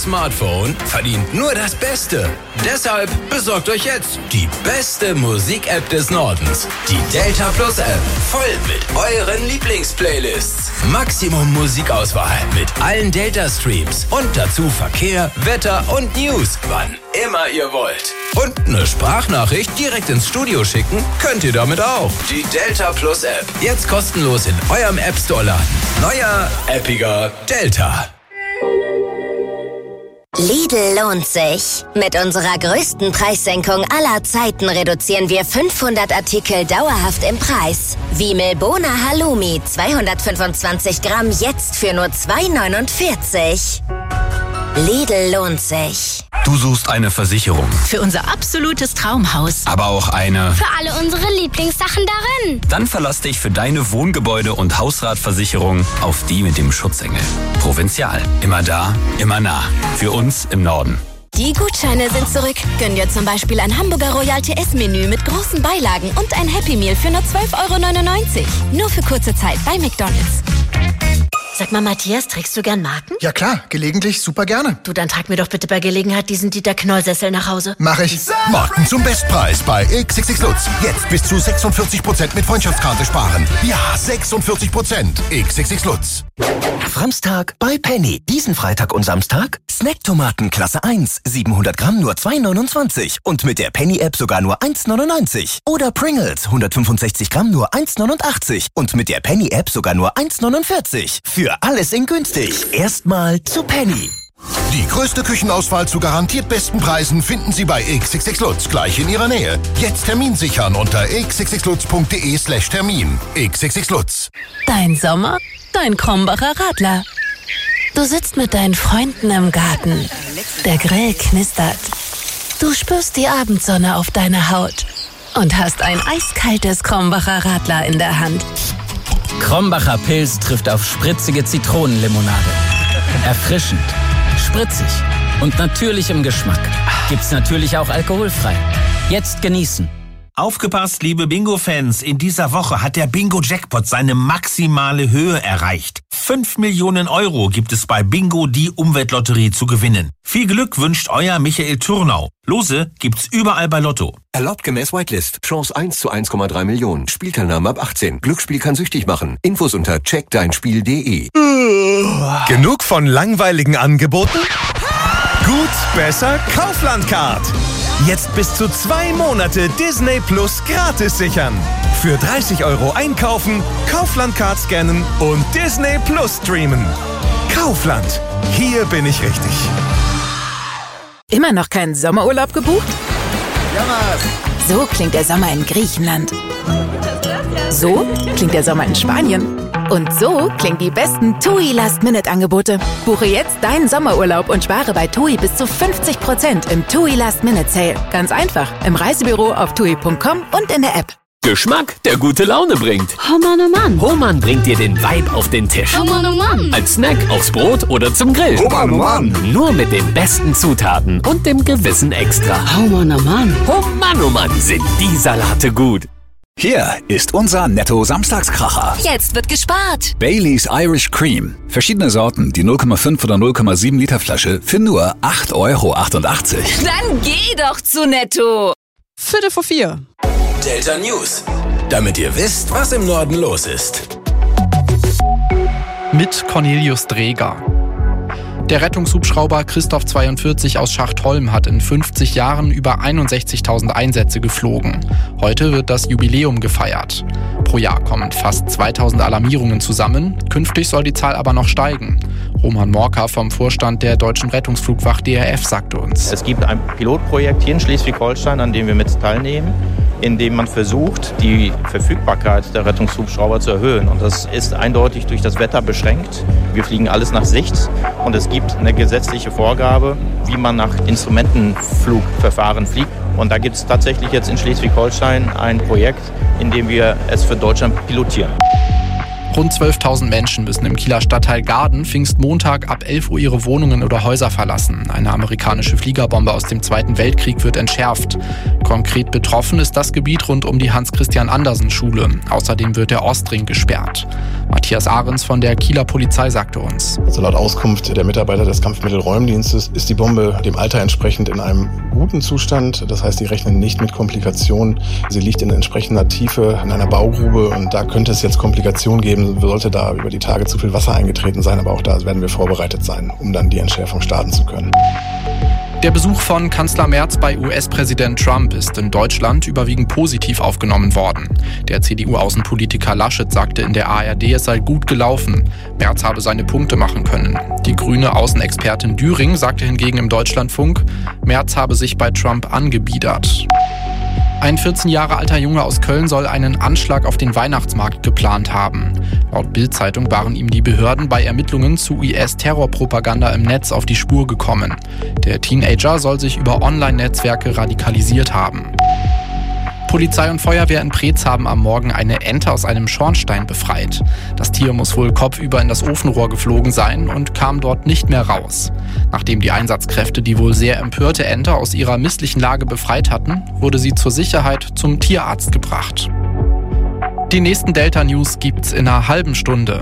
Smartphone verdient nur das Beste. Deshalb besorgt euch jetzt die beste Musik-App des Nordens. Die Delta Plus App. Voll mit euren Lieblingsplaylists. Maximum Musikauswahl mit allen Delta-Streams. Und dazu Verkehr, Wetter und News, wann immer ihr wollt. Und eine Sprachnachricht direkt ins Studio schicken könnt ihr damit auch. Die Delta Plus App. Jetzt kostenlos in eurem App Store laden. Neuer, appiger Delta. Lidl lohnt sich. Mit unserer größten Preissenkung aller Zeiten reduzieren wir fünfhundert Artikel dauerhaft im Preis. Wie Milbona Halloumi zweihundertfünfundzwanzig Gramm jetzt für nur zwei neunundvierzig. Lidl lohnt sich. Du suchst eine Versicherung. Für unser absolutes Traumhaus. Aber auch eine... Für alle unsere Lieblingssachen darin. Dann verlass dich für deine Wohngebäude- und Hausratversicherung auf die mit dem Schutzengel. Provinzial. Immer da, immer nah. Für uns im Norden. Die Gutscheine sind zurück. Gönn dir zum Beispiel ein Hamburger Royal T S-Menü mit großen Beilagen und ein Happy Meal für nur zwölf Euro neunundneunzig. Nur für kurze Zeit bei McDonald's. Sag mal, Matthias, trägst du gern Marken? Ja klar, gelegentlich super gerne. Du, dann trag mir doch bitte bei Gelegenheit diesen Dieter Knoll-Sessel nach Hause. Mach ich. Marken zum Bestpreis bei X X X Lutz. Jetzt bis zu sechsundvierzig Prozent mit Freundschaftskarte sparen. Ja, sechsundvierzig Prozent. X X X Lutz. Samstag bei Penny. Diesen Freitag und Samstag Snacktomaten Klasse eins. siebenhundert Gramm nur zwei neunundzwanzig. Und mit der Penny-App sogar nur eins neunundneunzig. Oder Pringles hundertfünfundsechzig Gramm nur eins neunundachtzig. Und mit der Penny-App sogar nur eins neunundvierzig. Für alles in günstig. Erstmal zu Penny. Die größte Küchenauswahl zu garantiert besten Preisen finden Sie bei X X X Lutz gleich in Ihrer Nähe. Jetzt Termin sichern unter x x x lutz punkt de slash Termin. X X X Lutz. Dein Sommer, dein Krombacher Radler. Du sitzt mit deinen Freunden im Garten. Der Grill knistert. Du spürst die Abendsonne auf deiner Haut und hast ein eiskaltes Krombacher Radler in der Hand. Krombacher Pils trifft auf spritzige Zitronenlimonade. Erfrischend, spritzig und natürlich im Geschmack. Gibt's natürlich auch alkoholfrei. Jetzt genießen. Aufgepasst, liebe Bingo-Fans, in dieser Woche hat der Bingo-Jackpot seine maximale Höhe erreicht. fünf Millionen Euro gibt es bei Bingo die Umweltlotterie zu gewinnen. Viel Glück wünscht euer Michael Turnau. Lose gibt's überall bei Lotto. Erlaubt gemäß Whitelist. Chance eins zu eins Komma drei Millionen. Spielteilnahme ab achtzehn. Glücksspiel kann süchtig machen. Infos unter check dein spiel punkt de. Genug von langweiligen Angeboten? Gut, besser, Kaufland-Card. Jetzt bis zu zwei Monate Disney Plus gratis sichern. Für dreißig Euro einkaufen, Kaufland-Card scannen und Disney Plus streamen. Kaufland. Hier bin ich richtig. Immer noch keinen Sommerurlaub gebucht? So klingt der Sommer in Griechenland. So klingt der Sommer in Spanien. Und so klingen die besten TUI Last-Minute-Angebote. Buche jetzt deinen Sommerurlaub und spare bei TUI bis zu fünfzig Prozent im TUI Last-Minute-Sale. Ganz einfach, im Reisebüro auf tui punkt com und in der App. Geschmack, der gute Laune bringt. Oh Mann, oh Mann. Hohmann bringt dir den Vibe auf den Tisch. Oh Mann, oh Mann. Als Snack, aufs Brot oder zum Grill. Oh Mann, oh Mann. Nur mit den besten Zutaten und dem gewissen Extra. Oh Mann, oh Mann. Oh Mann, oh Mann, sind die Salate gut. Hier ist unser Netto-Samstagskracher. Jetzt wird gespart. Baileys Irish Cream. Verschiedene Sorten, die null Komma fünf oder null Komma sieben Liter Flasche für nur acht Euro achtundachtzig. Dann geh doch zu Netto. Viertel vor vier. Delta News. Damit ihr wisst, was im Norden los ist. Mit Cornelius Dreger. Der Rettungshubschrauber Christoph zweiundvierzig aus Schachtholm hat in fünfzig Jahren über einundsechzigtausend Einsätze geflogen. Heute wird das Jubiläum gefeiert. Pro Jahr kommen fast zweitausend Alarmierungen zusammen. Künftig soll die Zahl aber noch steigen. Roman Morka vom Vorstand der Deutschen Rettungsflugwacht D R F sagte uns: Es gibt ein Pilotprojekt hier in Schleswig-Holstein, an dem wir mit teilnehmen, in dem man versucht, die Verfügbarkeit der Rettungshubschrauber zu erhöhen. Und das ist eindeutig durch das Wetter beschränkt. Wir fliegen alles nach Sicht und es gibt eine gesetzliche Vorgabe, wie man nach Instrumentenflugverfahren fliegt. Und da gibt es tatsächlich jetzt in Schleswig-Holstein ein Projekt, in dem wir es für Deutschland pilotieren. Rund zwölftausend Menschen müssen im Kieler Stadtteil Gaden Pfingstmontag ab elf Uhr ihre Wohnungen oder Häuser verlassen. Eine amerikanische Fliegerbombe aus dem Zweiten Weltkrieg wird entschärft. Konkret betroffen ist das Gebiet rund um die Hans-Christian-Andersen-Schule. Außerdem wird der Ostring gesperrt. Matthias Ahrens von der Kieler Polizei sagte uns. Also laut Auskunft der Mitarbeiter des Kampfmittelräumdienstes ist die Bombe dem Alter entsprechend in einem guten Zustand. Das heißt, die rechnen nicht mit Komplikationen. Sie liegt in entsprechender Tiefe in einer Baugrube und da könnte es jetzt Komplikationen geben, sollte da über die Tage zu viel Wasser eingetreten sein. Aber auch da werden wir vorbereitet sein, um dann die Entschärfung starten zu können. Der Besuch von Kanzler Merz bei U S-Präsident Trump ist in Deutschland überwiegend positiv aufgenommen worden. Der C D U-Außenpolitiker Laschet sagte in der A R D, es sei gut gelaufen. Merz habe seine Punkte machen können. Die grüne Außenexpertin Düring sagte hingegen im Deutschlandfunk, Merz habe sich bei Trump angebiedert. Ein vierzehn Jahre alter Junge aus Köln soll einen Anschlag auf den Weihnachtsmarkt geplant haben. Laut Bild-Zeitung waren ihm die Behörden bei Ermittlungen zu I S-Terrorpropaganda im Netz auf die Spur gekommen. Der Teenager soll sich über Online-Netzwerke radikalisiert haben. Polizei und Feuerwehr in Preetz haben am Morgen eine Ente aus einem Schornstein befreit. Das Tier muss wohl kopfüber in das Ofenrohr geflogen sein und kam dort nicht mehr raus. Nachdem die Einsatzkräfte die wohl sehr empörte Ente aus ihrer misslichen Lage befreit hatten, wurde sie zur Sicherheit zum Tierarzt gebracht. Die nächsten Delta-News gibt's in einer halben Stunde.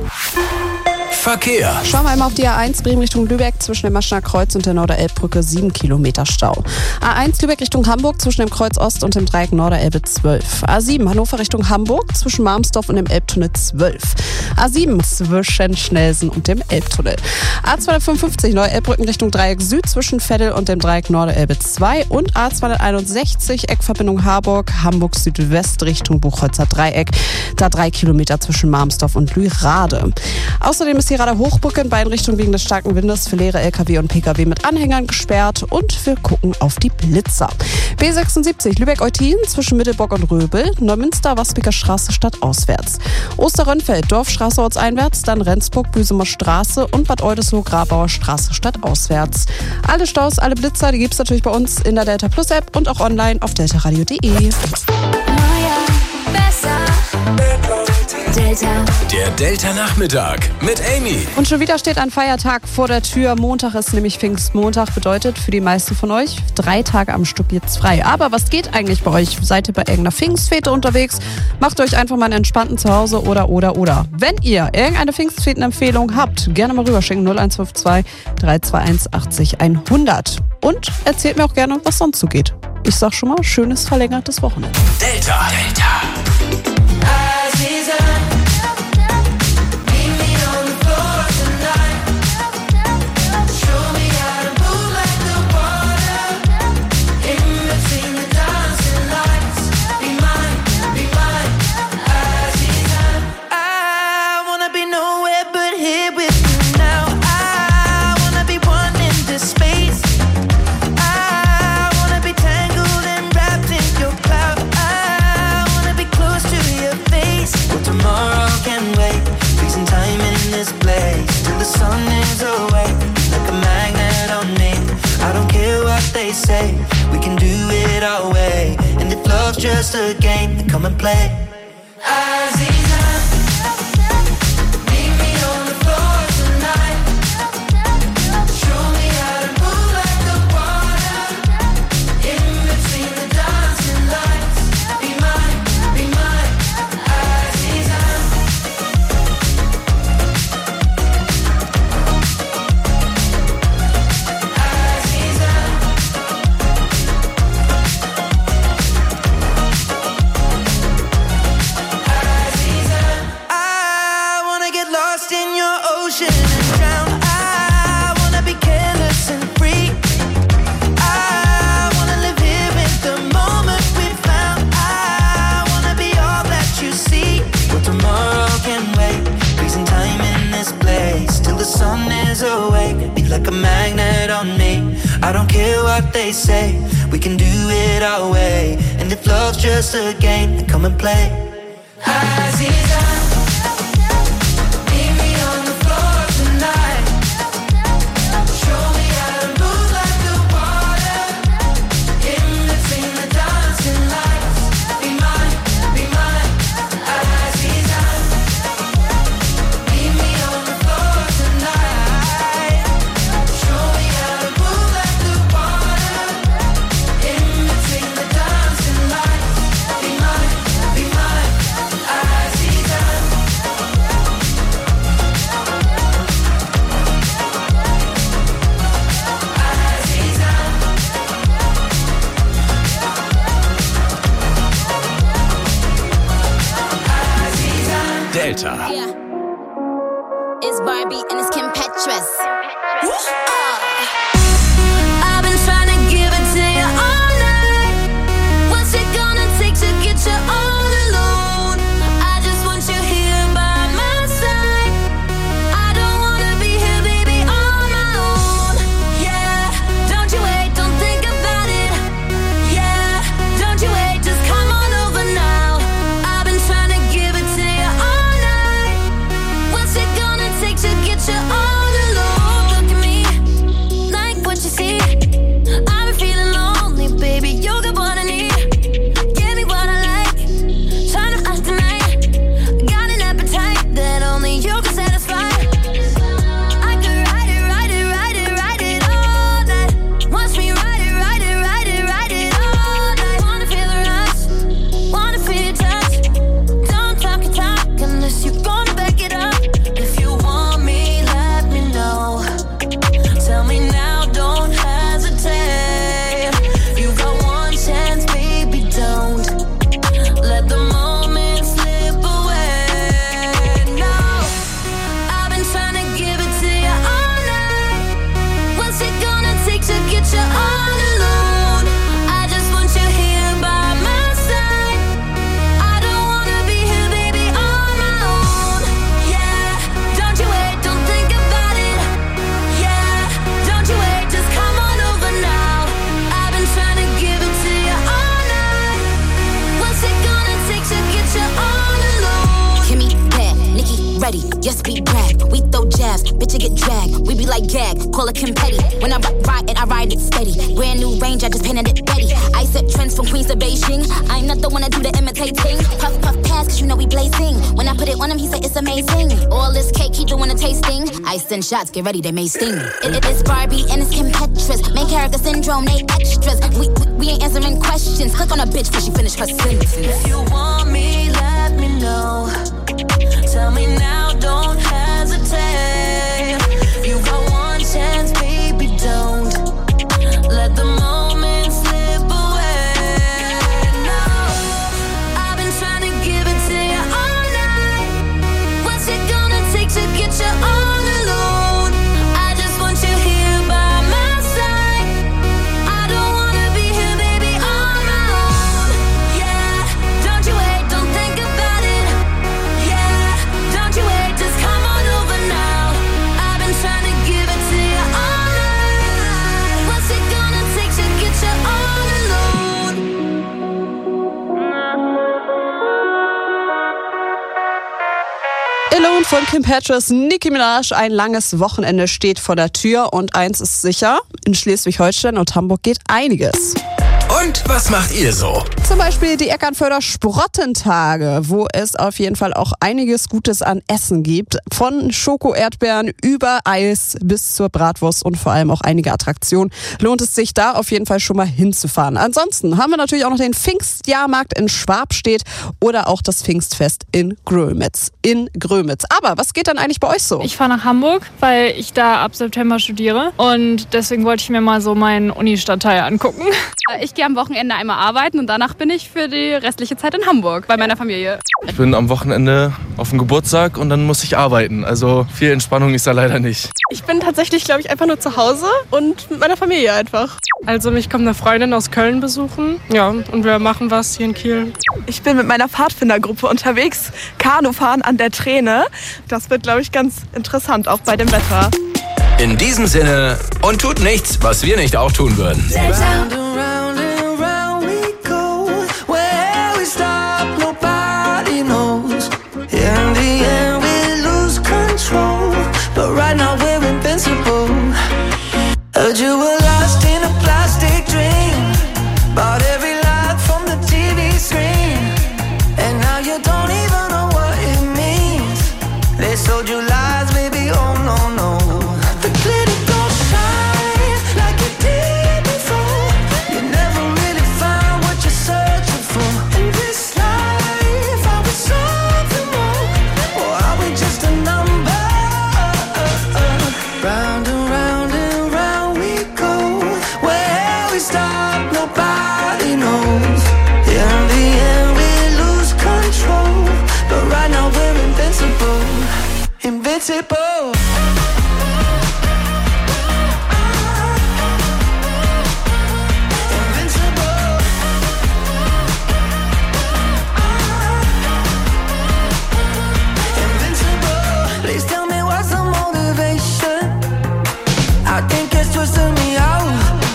Verkehr. Schauen wir einmal auf die A eins Bremen Richtung Lübeck zwischen dem Maschener Kreuz und der Norderelbbrücke sieben Kilometer Stau. A eins Lübeck Richtung Hamburg zwischen dem Kreuz Ost und dem Dreieck Norderelbe zwölf. A sieben Hannover Richtung Hamburg zwischen Marmsdorf und dem Elbtunnel zwölf. A sieben zwischen Schnelsen und dem Elbtunnel. A zweihundertfünfundfünfzig Neu-Elbbrücken Richtung Dreieck Süd zwischen Veddel und dem Dreieck Norderelbe zwei und A zweihunderteinundsechzig Eckverbindung Harburg, Hamburg Südwest Richtung Buchholzer Dreieck. Da drei Kilometer zwischen Marmsdorf und Lührade. Außerdem ist die Rader Hochbrücke in beiden Richtungen wegen des starken Windes für leere L K W und P K W mit Anhängern gesperrt und wir gucken auf die Blitzer. B sechsundsiebzig Lübeck-Eutin zwischen Mittelbock und Röbel, Neumünster, Waspiker Straße stadtauswärts. Osterrönfeld, Dorfstraße ortseinwärts, dann Rendsburg, Büsumer Straße und Bad Oldesloe, Grabauer Straße stadtauswärts. Alle Staus, alle Blitzer, die gibt's natürlich bei uns in der Delta Plus App und auch online auf deltaradio punkt de. Delta. Der Delta-Nachmittag mit Amy. Und schon wieder steht ein Feiertag vor der Tür. Montag ist nämlich Pfingstmontag, bedeutet für die meisten von euch drei Tage am Stück jetzt frei. Aber was geht eigentlich bei euch? Seid ihr bei irgendeiner Pfingstfete unterwegs? Macht euch einfach mal einen entspannten Zuhause oder, oder, oder. Wenn ihr irgendeine Pfingstfetenempfehlung habt, gerne mal rüberschicken. null eins fünf zwei, drei zwei eins, achtzig, hundert. Und erzählt mir auch gerne, was sonst so geht. Ich sag schon mal, schönes verlängertes Wochenende. Delta. Delta. Say we can do it our way, and if love's just a game, then come and play. Aziza, meet me on the floor tonight. Show me how to move like the water in between the dancing lights. Be mine, be mine, Aziza. Like a magnet on me. I don't care what they say, we can do it our way. And if love's just a game, then come and play. Aziza, meet me on the floor tonight. Show me how to move like the water in between the dancing lights. Be mine, be mine, Aziza. Meet me on the floor tonight. Show me how to move like the water in between the dancing lights. Be mine, be mine, Aziza. It's Barbie and it's Kim Petras. I've been trying to give it to you all night. What's it gonna take to get you all alone? I just want you here by my side. I don't wanna be here, baby, on my own. Yeah, don't you wait, don't think about it. Yeah, don't you wait, just come on over now. I've been trying to give it to you all night. What's it gonna take to get you all alone? Look at me, like what you see. I've been feeling lonely, baby, you're the one I need. Give me what I like, trying to find tonight. Got an appetite that only you can satisfy. I could ride it, ride it, ride it, ride it all night. Watch me ride it, ride it, ride it, ride it all night. Wanna feel the rush, wanna feel your touch. Don't talk your talk unless you're gonna back it up. If you want me, let me know. Tell me now, don't hesitate. You got one chance, baby, don't let the moment slip away. No, I've been trying to give it to you all night. What's it gonna take to get you all alone? I just want you here by my side. I don't wanna be here, baby, on my own. Yeah, don't you wait, don't think about it. Yeah, don't you wait, just come on over now. I've been trying to give it to you all night. What's it gonna take to get you all alone? Kimmy, bad, Nikki, ready, yes, we brag. We throw jabs, bitch, you get dragged. We be like gag, call it Kim Petty. When I ride it, I ride it steady. Brand new range, I just painted it Betty. I set trends from Queens to Beijing. I'm not the one to do the imitating. Puff, puff, pass, cause you know we blazing. When I put it on him, he said it's amazing. All this cake, he doing a tasting. I send shots, get ready, they may sting. It, it is Barbie and it's Kim Petras. Main character syndrome, they extras. We, we, we ain't answering questions. Click on a bitch before she finish her sentence. If you want me, let me know. Tell me now, don't hesitate. You got one chance, baby, don't let the moment slip away. No, I've been trying to give it to you all night. What's it gonna take to get you all alone? I just want you here by my side. I don't wanna be here, baby, on my own. Yeah, don't you wait, don't think about it. Yeah, don't you wait, just come on over now. I've been trying to give it to you all night. What's it gonna take to get you all alone? Alone von Kim Petras, Nicki Minaj. Ein langes Wochenende steht vor der Tür und eins ist sicher, in Schleswig-Holstein und Hamburg geht einiges. Und was macht ihr so? Zum Beispiel die Eckernförder Sprottentage, wo es auf jeden Fall auch einiges Gutes an Essen gibt. Von Schoko-Erdbeeren über Eis bis zur Bratwurst und vor allem auch einige Attraktionen. Lohnt es sich da auf jeden Fall schon mal hinzufahren. Ansonsten haben wir natürlich auch noch den Pfingstjahrmarkt in Schwabstedt oder auch das Pfingstfest in Grömitz. In Grömitz. Aber was geht dann eigentlich bei euch so? Ich fahre nach Hamburg, weil ich da ab September studiere und deswegen wollte ich mir mal so meinen Uni-Stadtteil angucken. Ich gehe am Wochenende einmal arbeiten und danach bin ich für die restliche Zeit in Hamburg bei meiner Familie. Ich bin am Wochenende auf dem Geburtstag und dann muss ich arbeiten. Also viel Entspannung ist da leider nicht. Ich bin tatsächlich, glaube ich, einfach nur zu Hause und mit meiner Familie einfach. Also mich kommt eine Freundin aus Köln besuchen. Ja, und wir machen was hier in Kiel. Ich bin mit meiner Pfadfindergruppe unterwegs. Kanufahren an der Träne. Das wird, glaube ich, ganz interessant, auch bei dem Wetter. In diesem Sinne, und tut nichts, was wir nicht auch tun würden. But right now we're invincible. Heard you were lost in a plastic dream. Bought every lie from the T V screen. And now you don't even know what it means. They sold you lies, baby, oh no, no. The glitter don't shine like it did before. Invincible. Please tell me what's the motivation. I think it's twisting me out.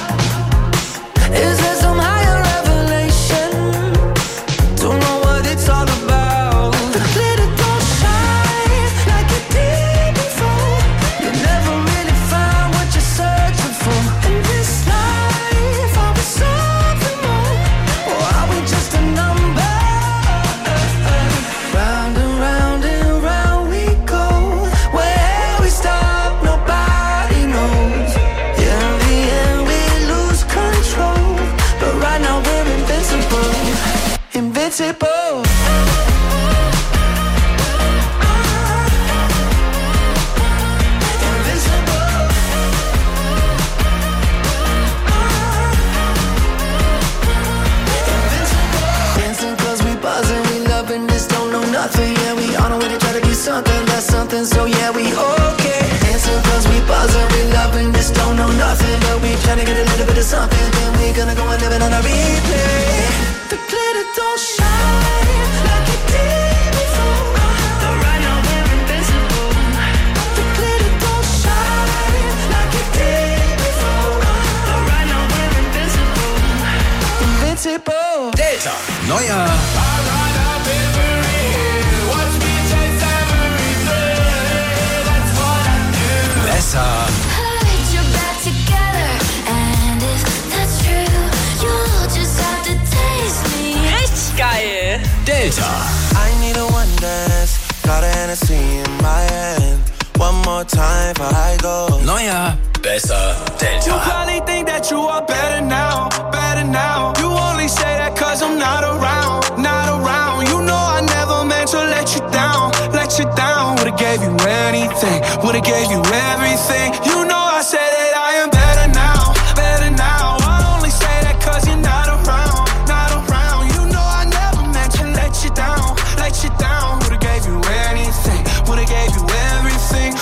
Is there some higher revelation? Don't know what it's all about. The glitter don't shine like it did before. You never really find what you're searching for. In this life, are we something more? Or are we just a number? Round and round and round we go. Where we stop, nobody knows. In the end, we lose control. But right now we're invincible. Invincible. Dancing cause we buzzing, we loving this, don't know nothing. Yeah, we on our way to try to be something, that's something, so yeah, we okay. Dancing cause we buzzing, we loving this, don't know nothing. But we trying to get a little bit of something, then we gonna go and live it on a replay. The glitter don't shine like it did before. But right now we're invincible. The glitter don't shine like it did before. But right now we're invincible. Invincible. Delta. Neuer besser. Put your back together, and if that's true, you'll just have to taste me. Richtig geil. Delta. I need a one dance, got a Hennessy in my hand. One more time before I go. Neuer besser. Delta. You probably think that you are better now, better now. You only say that cause I'm not around, not around. You know I never meant to let you down, let you down. Would've gave you anything, would've gave you everything. You know I said that I am better now, better now. I only say that cause you're not around, not around. You know I never meant to let you down, let you down. Would've gave you anything, would've gave you everything.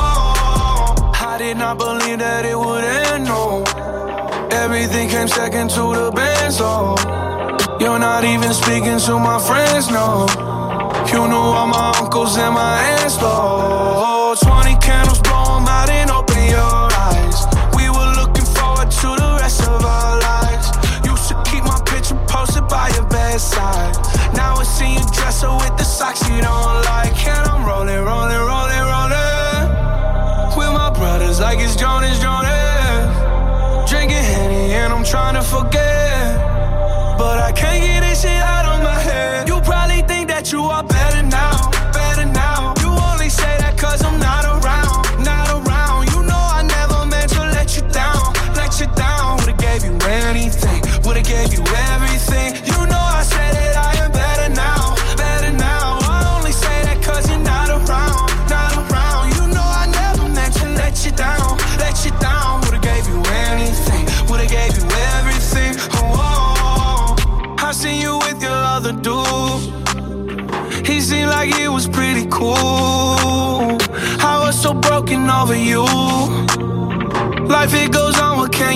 Oh, I did not believe that it would end, no. Everything came second to the band, so you're not even speaking to my friends, no. You knew all my uncles and my aunts, though. Twenty candles, blow 'em out and open your eyes. We were looking forward to the rest of our lives. Used to keep my picture posted by your bedside. Now I see you dress up with the socks you don't like. And I'm rolling, rolling, rolling, rolling with my brothers like it's Jonas, Jonas. Drinking Henny and I'm trying to forget, but I can't get this shit out of my head. You probably think that you are better now, better now. You only say that cause I'm not around, not around. You know I never meant to let you down, let you down. Would've gave you anything, would've gave you everything. You know I said that I am better now, better now. I only say that cause you're not around, not around. You know I never meant to let you down, let you down. Would've gave you anything, would've gave you everything. Oh, I seen you with your other dude. He seemed like he was pretty cool. I was so broken over you. Life it goes on, what can